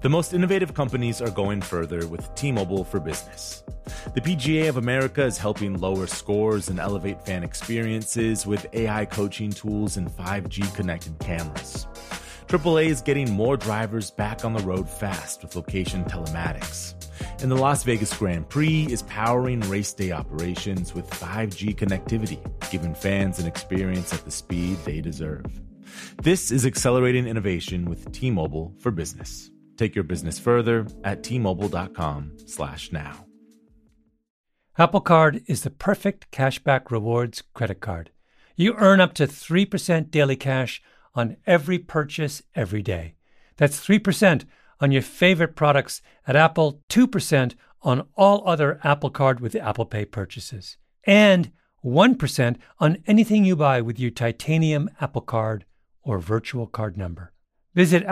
The most innovative companies are going further with T-Mobile for Business. The PGA of America is helping lower scores and elevate fan experiences with AI coaching tools and 5G connected cameras. AAA is getting more drivers back on the road fast with location telematics. And the Las Vegas Grand Prix is powering race day operations with 5G connectivity, giving fans an experience at the speed they deserve. This is accelerating innovation with T-Mobile for Business. Take your business further at T-Mobile.com/now. Apple Card is the perfect cashback rewards credit card. You earn up to 3% daily cash on every purchase every day. That's 3% on your favorite products at Apple, 2% on all other Apple Card with Apple Pay purchases, and 1% on anything you buy with your titanium Apple Card or virtual card number. Visit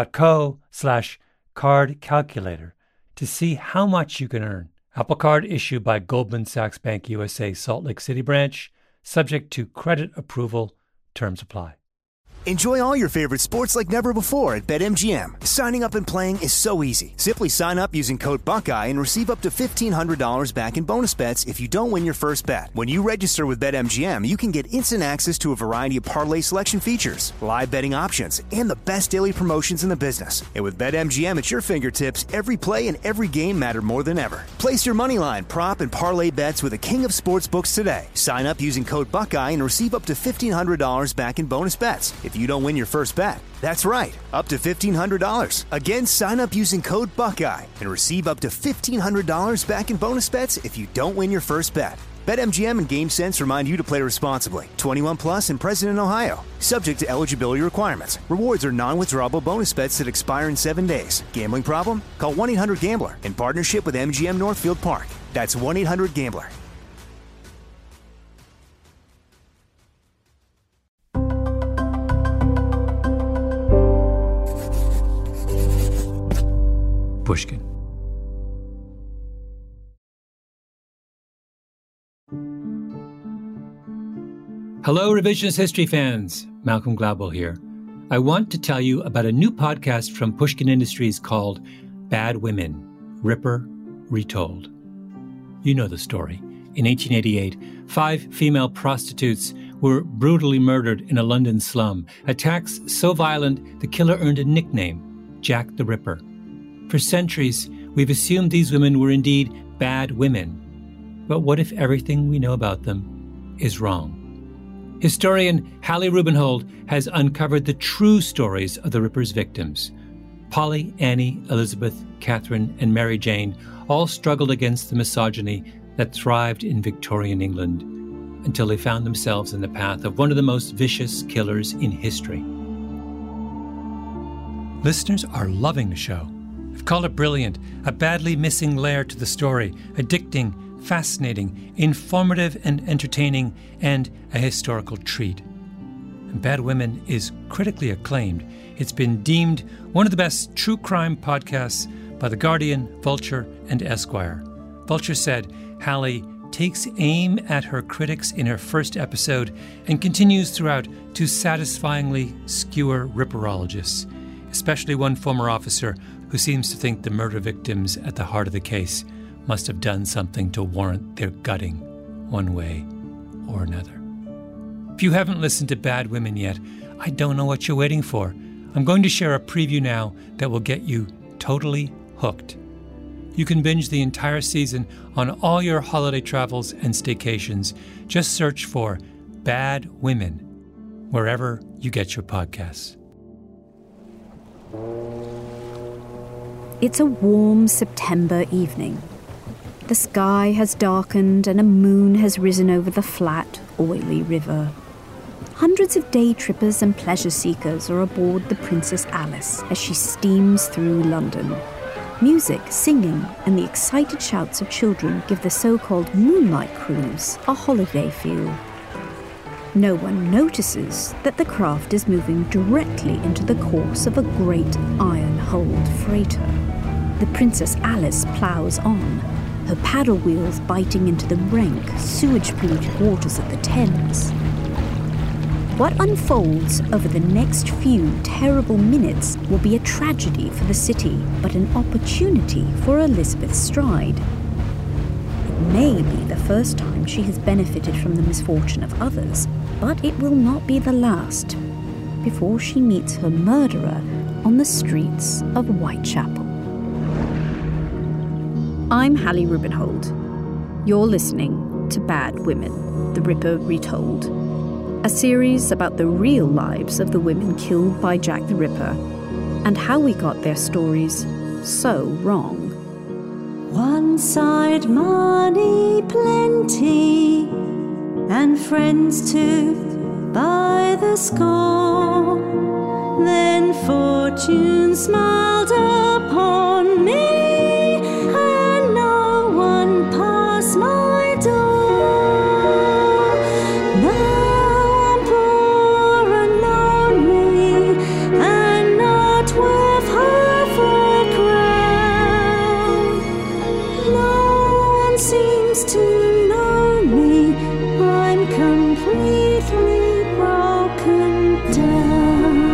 apple.co/card calculator to see how much you can earn. Apple Card issued by Goldman Sachs Bank USA Salt Lake City branch, subject to credit approval. Terms apply. Enjoy all your favorite sports like never before at BetMGM. Signing up and playing is so easy. Simply sign up using code Buckeye and receive up to $1,500 back in bonus bets if you don't win your first bet. When you register with BetMGM, you can get instant access to a variety of parlay selection features, live betting options, and the best daily promotions in the business. And with BetMGM at your fingertips, every play and every game matter more than ever. Place your moneyline, prop, and parlay bets with the king of sportsbooks today. Sign up using code Buckeye and receive up to $1,500 back in bonus bets if you don't win your first bet. That's right, up to $1,500. Again, sign up using code Buckeye and receive up to $1,500 back in bonus bets if you don't win your first bet. BetMGM and GameSense remind you to play responsibly. 21 plus and present in Ohio. Subject to eligibility requirements. Rewards are non-withdrawable bonus bets that expire in 7 days. Gambling problem? Call 1-800-GAMBLER in partnership with MGM Northfield Park. That's 1-800-GAMBLER. Pushkin. Hello, Revisionist History fans. Malcolm Gladwell here. I want to tell you about a new podcast from Pushkin Industries called Bad Women, Ripper Retold. You know the story. In 1888, 5 female prostitutes were brutally murdered in a London slum. Attacks so violent, the killer earned a nickname, Jack the Ripper. For centuries, we've assumed these women were indeed bad women. But what if everything we know about them is wrong? Historian Hallie Rubenhold has uncovered the true stories of the Ripper's victims. Polly, Annie, Elizabeth, Catherine, and Mary Jane all struggled against the misogyny that thrived in Victorian England until they found themselves in the path of one of the most vicious killers in history. Listeners are loving the show. I've called it brilliant, a badly missing layer to the story, addicting, fascinating, informative and entertaining, and a historical treat. And Bad Women is critically acclaimed. It's been deemed one of the best true crime podcasts by The Guardian, Vulture, and Esquire. Vulture said Hallie takes aim at her critics in her first episode and continues throughout to satisfyingly skewer ripperologists, especially one former officer who seems to think the murder victims at the heart of the case must have done something to warrant their gutting one way or another. If you haven't listened to Bad Women yet, I don't know what you're waiting for. I'm going to share a preview now that will get you totally hooked. You can binge the entire season on all your holiday travels and staycations. Just search for Bad Women wherever you get your podcasts. It's a warm September evening. The sky has darkened and a moon has risen over the flat, oily river. Hundreds of day trippers and pleasure seekers are aboard the Princess Alice as she steams through London. Music, singing, and the excited shouts of children give the so-called moonlight cruise a holiday feel. No one notices that the craft is moving directly into the course of a great iron-hulled freighter. The Princess Alice plows on, her paddle wheels biting into the rank, sewage-polluted waters of the Thames. What unfolds over the next few terrible minutes will be a tragedy for the city, but an opportunity for Elizabeth Stride. It may be the first time she has benefited from the misfortune of others, but it will not be the last before she meets her murderer on the streets of Whitechapel. I'm Hallie Rubenhold. You're listening to Bad Women, The Ripper Retold, a series about the real lives of the women killed by Jack the Ripper and how we got their stories so wrong. One side money plenty, and friends too by the score. Then fortune smiled upon me, and no one passed my door. Now I'm poor and lonely, and not worth half a crown. No one seems to know me, I'm completely broken down.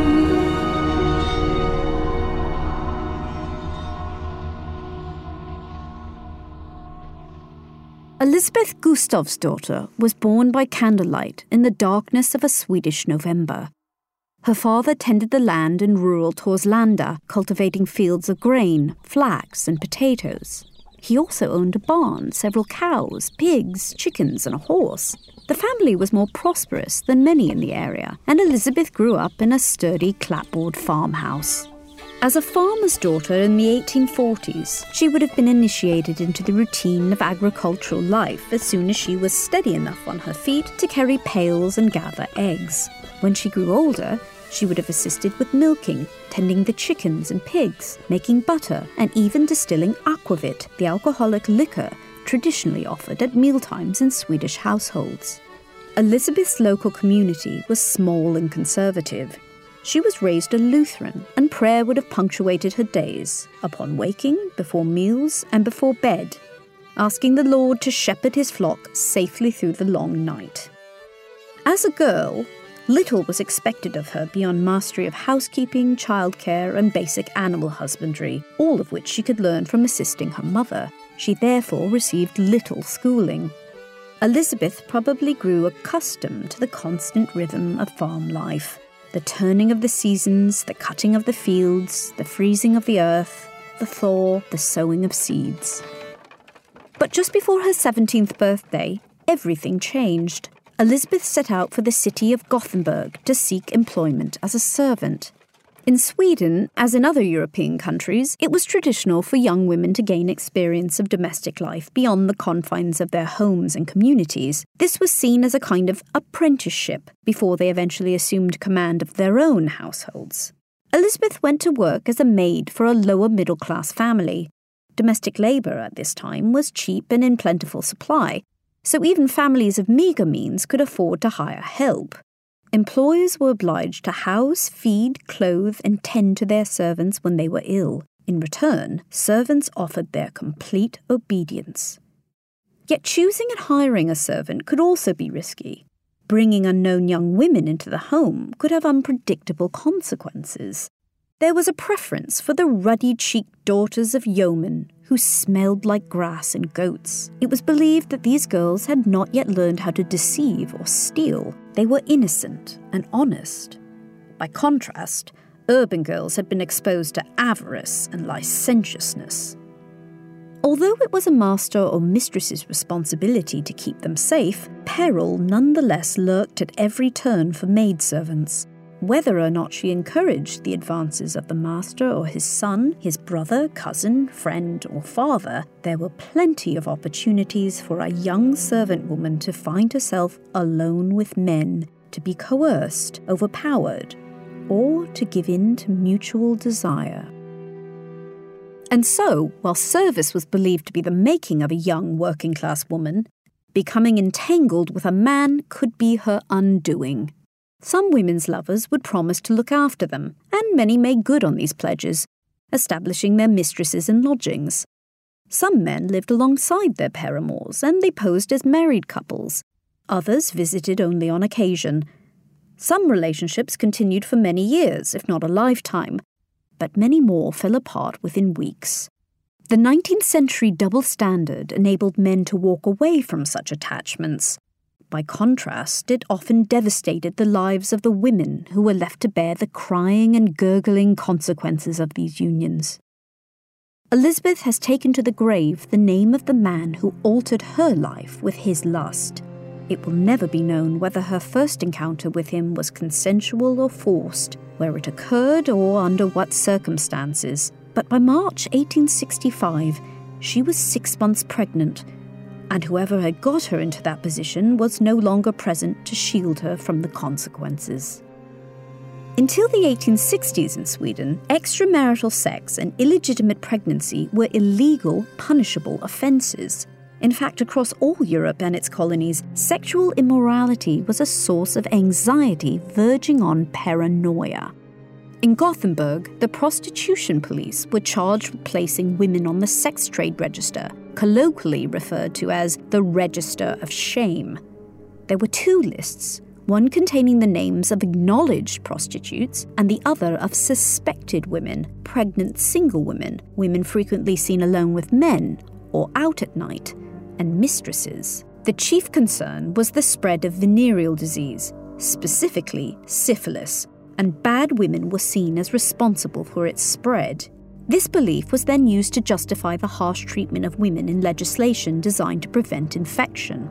Elizabeth Gustavsdotter was born by candlelight in the darkness of a Swedish November. Her father tended the land in rural Torslanda, cultivating fields of grain, flax, and potatoes. He also owned a barn, several cows, pigs, chickens, and a horse. The family was more prosperous than many in the area, and Elizabeth grew up in a sturdy clapboard farmhouse. As a farmer's daughter in the 1840s, she would have been initiated into the routine of agricultural life as soon as she was steady enough on her feet to carry pails and gather eggs. When she grew older, she would have assisted with milking, tending the chickens and pigs, making butter, and even distilling aquavit, the alcoholic liquor traditionally offered at mealtimes in Swedish households. Elizabeth's local community was small and conservative. She was raised a Lutheran, and prayer would have punctuated her days, upon waking, before meals, and before bed, asking the Lord to shepherd his flock safely through the long night. As a girl, little was expected of her beyond mastery of housekeeping, childcare, and basic animal husbandry, all of which she could learn from assisting her mother. She therefore received little schooling. Elizabeth probably grew accustomed to the constant rhythm of farm life. The turning of the seasons, the cutting of the fields, the freezing of the earth, the thaw, the sowing of seeds. But just before her 17th birthday, everything changed. Elizabeth set out for the city of Gothenburg to seek employment as a servant. In Sweden, as in other European countries, it was traditional for young women to gain experience of domestic life beyond the confines of their homes and communities. This was seen as a kind of apprenticeship before they eventually assumed command of their own households. Elizabeth went to work as a maid for a lower middle-class family. Domestic labour at this time was cheap and in plentiful supply, so even families of meagre means could afford to hire help. Employers were obliged to house, feed, clothe, and tend to their servants when they were ill. In return, servants offered their complete obedience. Yet choosing and hiring a servant could also be risky. Bringing unknown young women into the home could have unpredictable consequences. There was a preference for the ruddy-cheeked daughters of yeomen who smelled like grass and goats. It was believed that these girls had not yet learned how to deceive or steal. They were innocent and honest. By contrast, urban girls had been exposed to avarice and licentiousness. Although it was a master or mistress's responsibility to keep them safe, peril nonetheless lurked at every turn for maidservants. Whether or not she encouraged the advances of the master or his son, his brother, cousin, friend, or father, there were plenty of opportunities for a young servant woman to find herself alone with men, to be coerced, overpowered, or to give in to mutual desire. And so, while service was believed to be the making of a young working-class woman, becoming entangled with a man could be her undoing. Some women's lovers would promise to look after them, and many made good on these pledges, establishing their mistresses in lodgings. Some men lived alongside their paramours, and they posed as married couples. Others visited only on occasion. Some relationships continued for many years, if not a lifetime, but many more fell apart within weeks. The 19th century double standard enabled men to walk away from such attachments. By contrast, it often devastated the lives of the women who were left to bear the crying and gurgling consequences of these unions. Elizabeth has taken to the grave the name of the man who altered her life with his lust. It will never be known whether her first encounter with him was consensual or forced, where it occurred or under what circumstances. But by March 1865, she was 6 months pregnant, and whoever had got her into that position was no longer present to shield her from the consequences. Until the 1860s in Sweden, extramarital sex and illegitimate pregnancy were illegal, punishable offences. In fact, across all Europe and its colonies, sexual immorality was a source of anxiety verging on paranoia. In Gothenburg, the prostitution police were charged with placing women on the sex trade register, colloquially referred to as the Register of Shame. There were 2 lists, one containing the names of acknowledged prostitutes and the other of suspected women, pregnant single women, women frequently seen alone with men or out at night, and mistresses. The chief concern was the spread of venereal disease, specifically syphilis, and bad women were seen as responsible for its spread. This belief was then used to justify the harsh treatment of women in legislation designed to prevent infection.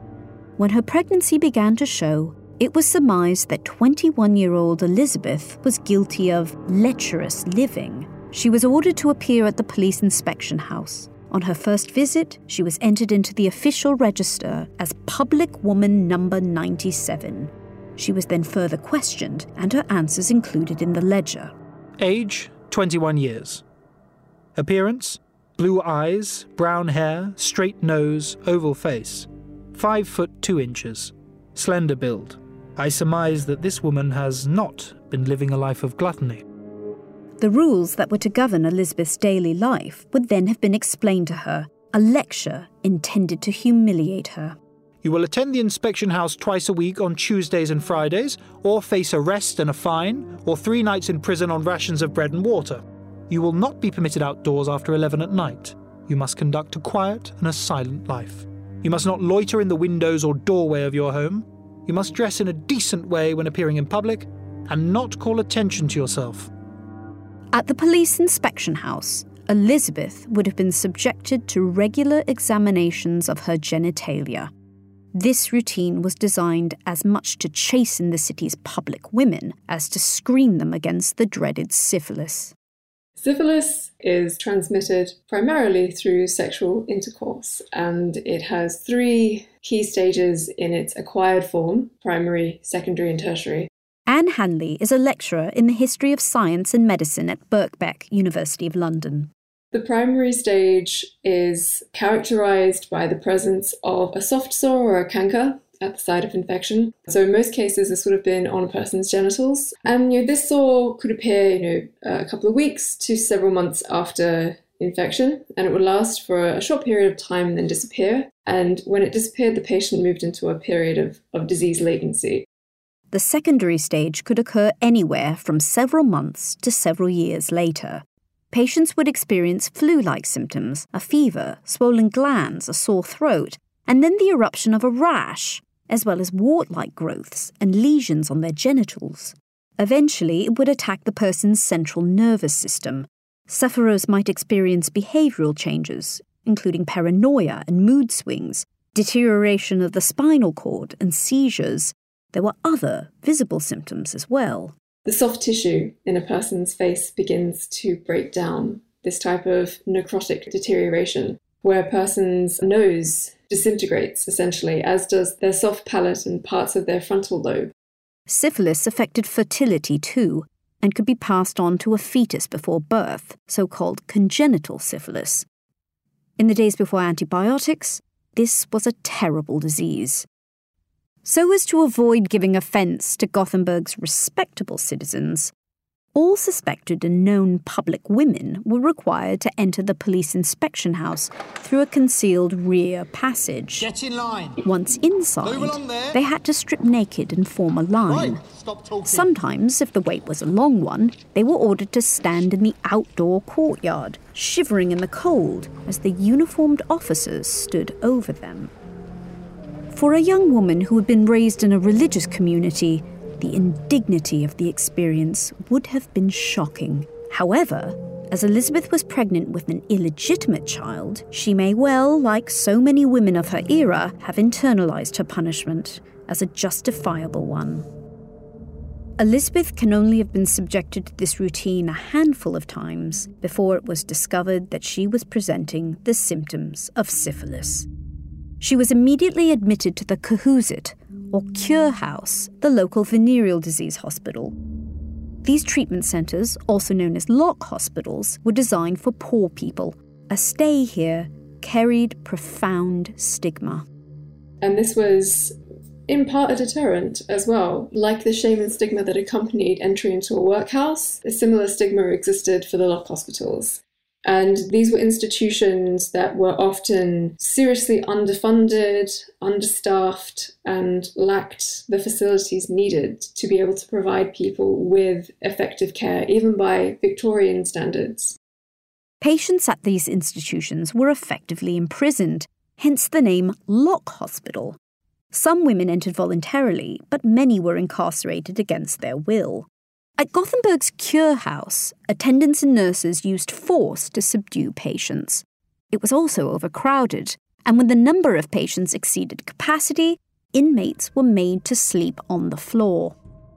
When her pregnancy began to show, it was surmised that 21-year-old Elizabeth was guilty of lecherous living. She was ordered to appear at the police inspection house. On her first visit, she was entered into the official register as Public Woman Number 97. She was then further questioned, and her answers included in the ledger. Age, 21 years. Appearance, blue eyes, brown hair, straight nose, oval face. 5 foot 2 inches. Slender build. I surmise that this woman has not been living a life of gluttony. The rules that were to govern Elizabeth's daily life would then have been explained to her, a lecture intended to humiliate her. You will attend the inspection house twice a week on Tuesdays and Fridays, or face arrest and a fine, or 3 nights in prison on rations of bread and water. You will not be permitted outdoors after 11 at night. You must conduct a quiet and a silent life. You must not loiter in the windows or doorway of your home. You must dress in a decent way when appearing in public, and not call attention to yourself. At the police inspection house, Elizabeth would have been subjected to regular examinations of her genitalia. This routine was designed as much to chasten the city's public women as to screen them against the dreaded syphilis. Syphilis is transmitted primarily through sexual intercourse, and it has 3 key stages in its acquired form: primary, secondary, and tertiary. Anne Hanley is a lecturer in the history of science and medicine at Birkbeck, University of London. The primary stage is characterised by the presence of a soft sore or a canker at the site of infection. So in most cases, this would have been on a person's genitals. And this sore could appear, a couple of weeks to several months after infection, and it would last for a short period of time and then disappear. And when it disappeared, the patient moved into a period of disease latency. The secondary stage could occur anywhere from several months to several years later. Patients would experience flu-like symptoms, a fever, swollen glands, a sore throat, and then the eruption of a rash, as well as wart-like growths and lesions on their genitals. Eventually, it would attack the person's central nervous system. Sufferers might experience behavioural changes, including paranoia and mood swings, deterioration of the spinal cord and seizures. There were other visible symptoms as well. The soft tissue in a person's face begins to break down, this type of necrotic deterioration, where a person's nose disintegrates, essentially, as does their soft palate and parts of their frontal lobe. Syphilis affected fertility too, and could be passed on to a fetus before birth, so-called congenital syphilis. In the days before antibiotics, this was a terrible disease. So as to avoid giving offence to Gothenburg's respectable citizens, All suspected and known public women were required to enter the police inspection house through a concealed rear passage. Get in line. Once inside, they had to strip naked and form a line. Right, stop talking. Sometimes, if the wait was a long one, they were ordered to stand in the outdoor courtyard, shivering in the cold as the uniformed officers stood over them. For a young woman who had been raised in a religious community, the indignity of the experience would have been shocking. However, as Elizabeth was pregnant with an illegitimate child, she may well, like so many women of her era, have internalized her punishment as a justifiable one. Elizabeth can only have been subjected to this routine a handful of times before it was discovered that she was presenting the symptoms of syphilis. She was immediately admitted to the Cohusett, or Cure House, the local venereal disease hospital. These treatment centres, also known as lock hospitals, were designed for poor people. A stay here carried profound stigma. And this was in part a deterrent as well. Like the shame and stigma that accompanied entry into a workhouse, a similar stigma existed for the lock hospitals. And these were institutions that were often seriously underfunded, understaffed, and lacked the facilities needed to be able to provide people with effective care, even by Victorian standards. Patients at these institutions were effectively imprisoned, hence the name lock hospital. Some women entered voluntarily, but many were incarcerated against their will. At Gothenburg's Cure House, attendants and nurses used force to subdue patients. It was also overcrowded, and when the number of patients exceeded capacity, inmates were made to sleep on the floor.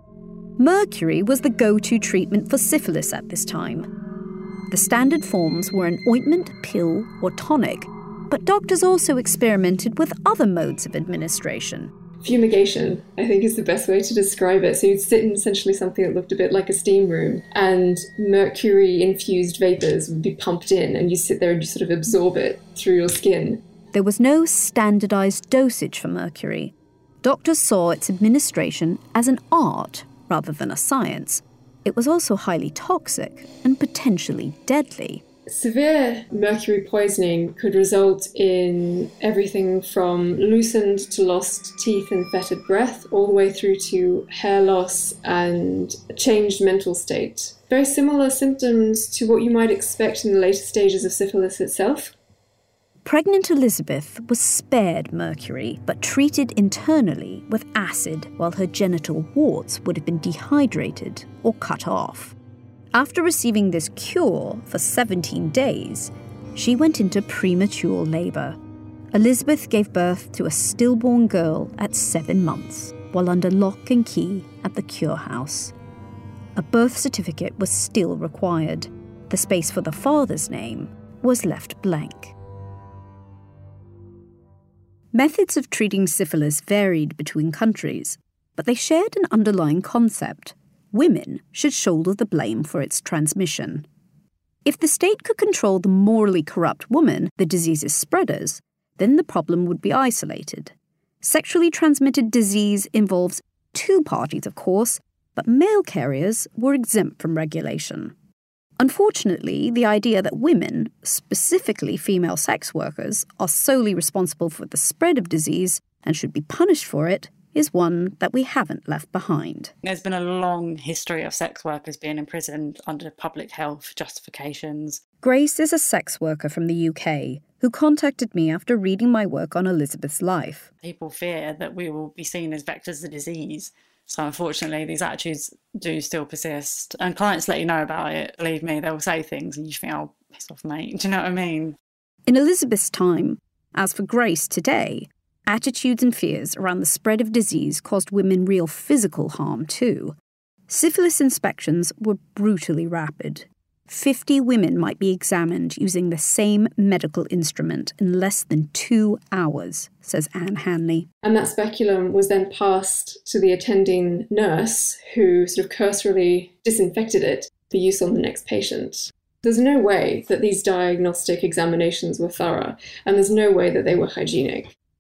Mercury was the go-to treatment for syphilis at this time. The standard forms were an ointment, pill, or tonic, but doctors also experimented with other modes of administration. Fumigation, I think, is the best way to describe it. So you'd sit in essentially something that looked a bit like a steam room, and mercury-infused vapours would be pumped in, and you sit there and you sort of absorb it through your skin. There was no standardised dosage for mercury. Doctors saw its administration as an art rather than a science. It was also highly toxic and potentially deadly. Severe mercury poisoning could result in everything from loosened to lost teeth and fetid breath, all the way through to hair loss and a changed mental state. Very similar symptoms to what you might expect in the later stages of syphilis itself. Pregnant Elizabeth was spared mercury, but treated internally with acid, while her genital warts would have been dehydrated or cut off. After receiving this cure for 17 days, she went into premature labour. Elizabeth gave birth to a stillborn girl at 7 months, while under lock and key at the Cure House. A birth certificate was still required. The space for the father's name was left blank. Methods of treating syphilis varied between countries, but they shared an underlying concept. Women should shoulder the blame for its transmission. If the state could control the morally corrupt woman, the disease's spreaders, then the problem would be isolated. Sexually transmitted disease involves 2 parties, of course, but male carriers were exempt from regulation. Unfortunately, the idea that women, specifically female sex workers, are solely responsible for the spread of disease and should be punished for it is one that we haven't left behind. There's been a long history of sex workers being imprisoned under public health justifications. Grace is a sex worker from the UK who contacted me after reading my work on Elizabeth's life. People fear that we will be seen as vectors of disease. So unfortunately, these attitudes do still persist. And clients let you know about it. Believe me, they'll say things and you think, oh, piss off, mate. Do you know what I mean? In Elizabeth's time, as for Grace today, attitudes and fears around the spread of disease caused women real physical harm too. Syphilis inspections were brutally rapid. 50 women might be examined using the same medical instrument in less than 2 hours, says Anne Hanley. And that speculum was then passed to the attending nurse, who sort of cursorily disinfected it for use on the next patient. There's no way that these diagnostic examinations were thorough, and there's no way that they were hygienic.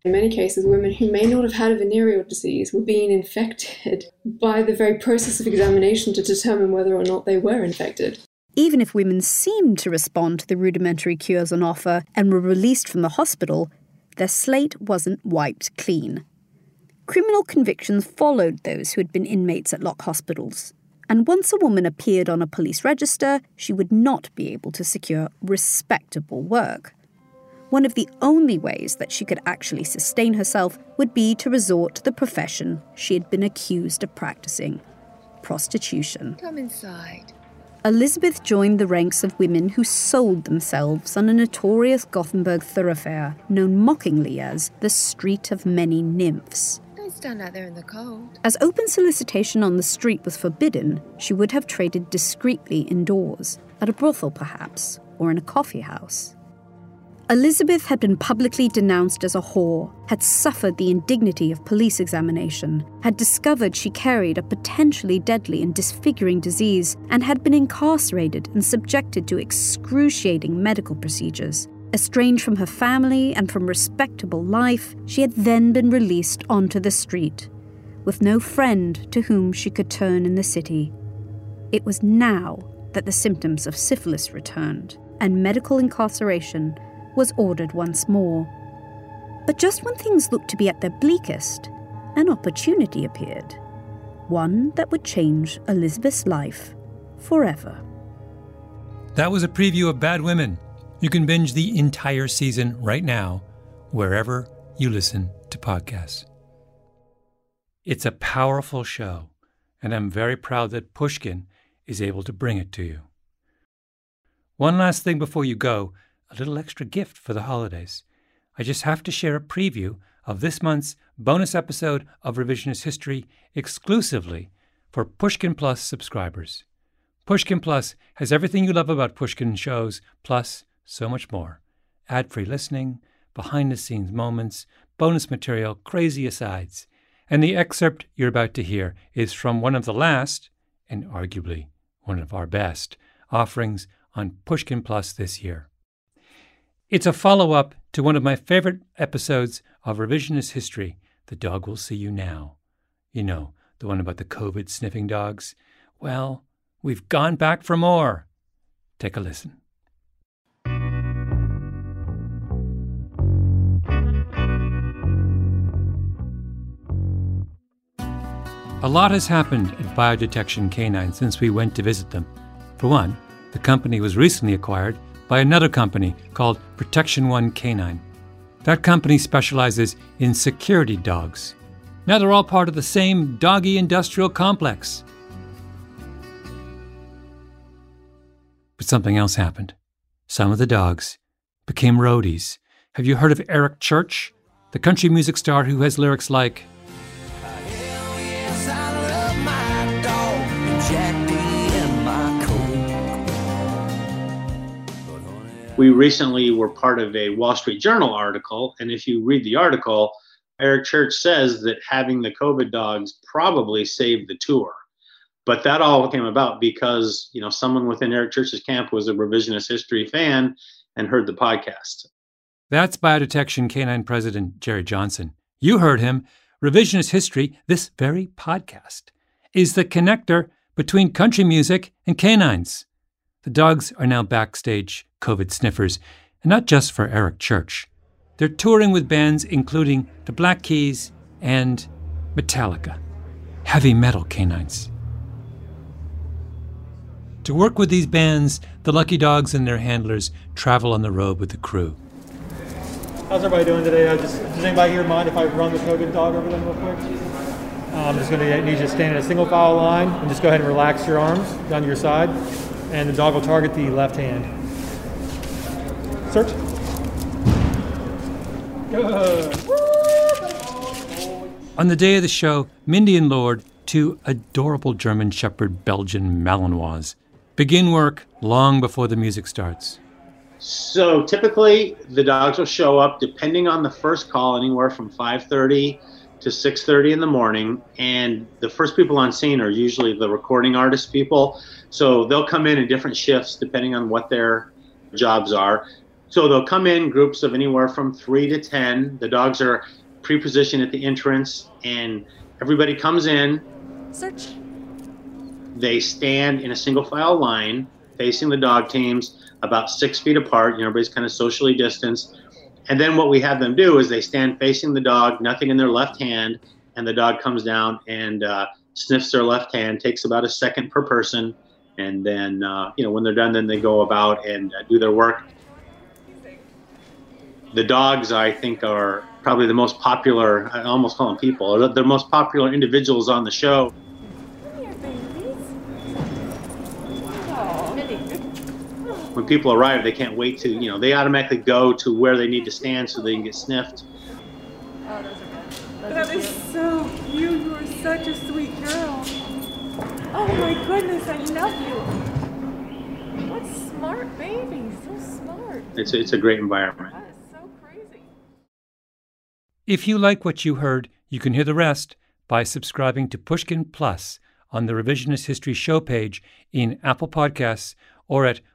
In many cases, women who may not have had a venereal disease were being infected by the very process of examination to determine whether or not they were infected. Even if women seemed to respond to the rudimentary cures on offer and were released from the hospital, their slate wasn't wiped clean. Criminal convictions followed those who had been inmates at lock hospitals, and once a woman appeared on a police register, she would not be able to secure respectable work. One of the only ways that she could actually sustain herself would be to resort to the profession she had been accused of practicing: prostitution. Come inside. Elizabeth joined the ranks of women who sold themselves on a notorious Gothenburg thoroughfare known mockingly as the Street of Many Nymphs. Don't stand out there in the cold. As open solicitation on the street was forbidden, she would have traded discreetly indoors, at a brothel perhaps, or in a coffee house. Elizabeth had been publicly denounced as a whore, had suffered the indignity of police examination, had discovered she carried a potentially deadly and disfiguring disease, and had been incarcerated and subjected to excruciating medical procedures. Estranged from her family and from respectable life, she had then been released onto the street, with no friend to whom she could turn in the city. It was now that the symptoms of syphilis returned, and medical incarceration was ordered once more. But just when things looked to be at their bleakest, an opportunity appeared. One that would change Elizabeth's life forever. That was a preview of Bad Women. You can binge the entire season right now, wherever you listen to podcasts. It's a powerful show, and I'm very proud that Pushkin is able to bring it to you. One last thing before you go, a little extra gift for the holidays. I just have to share a preview of this month's bonus episode of Revisionist History exclusively for Pushkin Plus subscribers. Pushkin Plus has everything you love about Pushkin shows, plus so much more. Ad-free listening, behind-the-scenes moments, bonus material, crazy asides. And the excerpt you're about to hear is from one of the last, and arguably one of our best, offerings on Pushkin Plus this year. It's a follow-up to one of my favorite episodes of Revisionist History, The Dog Will See You Now. You know, the one about the COVID sniffing dogs. Well, we've gone back for more. Take a listen. A lot has happened at Biodetection Canine since we went to visit them. For one, the company was recently acquired by another company called Protection One Canine. That company specializes in security dogs. Now they're all part of the same doggy industrial complex. But something else happened. Some of the dogs became roadies. Have you heard of Eric Church, the country music star who has lyrics like, We recently were part of a Wall Street Journal article, and if you read the article, Eric Church says that having the COVID dogs probably saved the tour. But that all came about because, someone within Eric Church's camp was a Revisionist History fan and heard the podcast. That's Biodetection Canine President Jerry Johnson. You heard him. Revisionist History, this very podcast, is the connector between country music and canines. The dogs are now backstage COVID sniffers, and not just for Eric Church. They're touring with bands including the Black Keys and Metallica, heavy metal canines. To work with these bands, the lucky dogs and their handlers travel on the road with the crew. How's everybody doing today? Does anybody here mind if I run the COVID dog over them real quick? I'm just going to need you to stand in a single file line and just go ahead and relax your arms down to your side, and the dog will target the left hand. Search. Good. On the day of the show, Mindy and Lord, two adorable German Shepherd Belgian Malinois, begin work long before the music starts. So typically, the dogs will show up, depending on the first call, anywhere from 5:30 to 6:30 in the morning. And the first people on scene are usually the recording artist people. So they'll come in different shifts, depending on what their jobs are. So they'll come in groups of anywhere from 3 to 10. The dogs are pre-positioned at the entrance, and everybody comes in. Search. They stand in a single file line facing the dog teams about 6 feet apart. Everybody's kind of socially distanced. And then what we have them do is they stand facing the dog, nothing in their left hand, and the dog comes down and sniffs their left hand. Takes about a second per person. And then, when they're done, then they go about and do their work. The dogs, I think, are probably the most popular, I almost call them people, the most popular individuals on the show. When people arrive, they can't wait to, they automatically go to where they need to stand so they can get sniffed. Oh, those are good. That is so cute. You are such a sweet girl. Oh my goodness, I love you. What smart babies, so smart. It's a great environment. That is so crazy. If you like what you heard, you can hear the rest by subscribing to Pushkin Plus on the Revisionist History show page in Apple Podcasts or at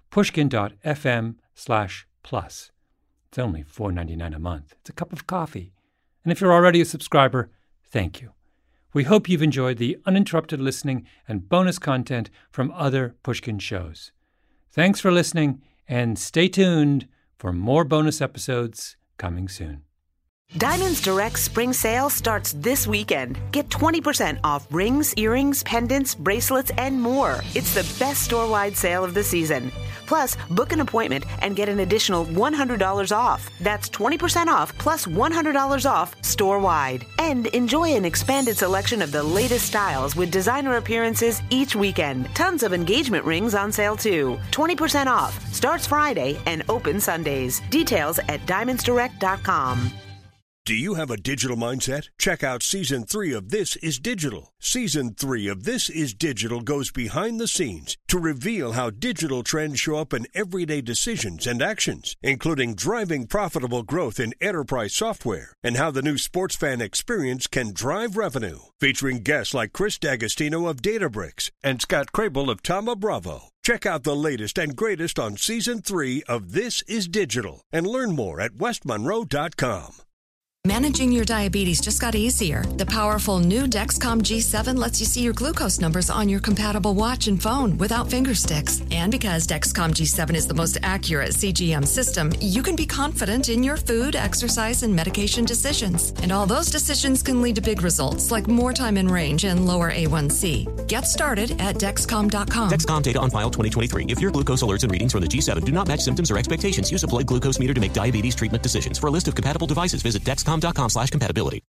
pushkin.fm/plus. It's only $4.99 a month. It's a cup of coffee. And if you're already a subscriber, thank you. We hope you've enjoyed the uninterrupted listening and bonus content from other Pushkin shows. Thanks for listening, and stay tuned for more bonus episodes coming soon. Diamonds Direct Spring Sale starts this weekend. Get 20% off rings, earrings, pendants, bracelets, and more. It's the best store-wide sale of the season. Plus, book an appointment and get an additional $100 off. That's 20% off plus $100 off store-wide. And enjoy an expanded selection of the latest styles with designer appearances each weekend. Tons of engagement rings on sale too. 20% off. Starts Friday and opens Sundays. Details at diamondsdirect.com. Do you have a digital mindset? Check out Season 3 of This Is Digital. Season 3 of This Is Digital goes behind the scenes to reveal how digital trends show up in everyday decisions and actions, including driving profitable growth in enterprise software and how the new sports fan experience can drive revenue. Featuring guests like Chris D'Agostino of Databricks and Scott Crable of Thoma Bravo. Check out the latest and greatest on Season 3 of This Is Digital and learn more at westmonroe.com. Managing your diabetes just got easier. The powerful new Dexcom G7 lets you see your glucose numbers on your compatible watch and phone without finger sticks. And because Dexcom G7 is the most accurate CGM system, you can be confident in your food, exercise, and medication decisions. And all those decisions can lead to big results like more time in range and lower A1C. Get started at Dexcom.com. Dexcom data on file 2023. If your glucose alerts and readings from the G7 do not match symptoms or expectations, use a blood glucose meter to make diabetes treatment decisions. For a list of compatible devices, visit Dexcom.com/compatibility.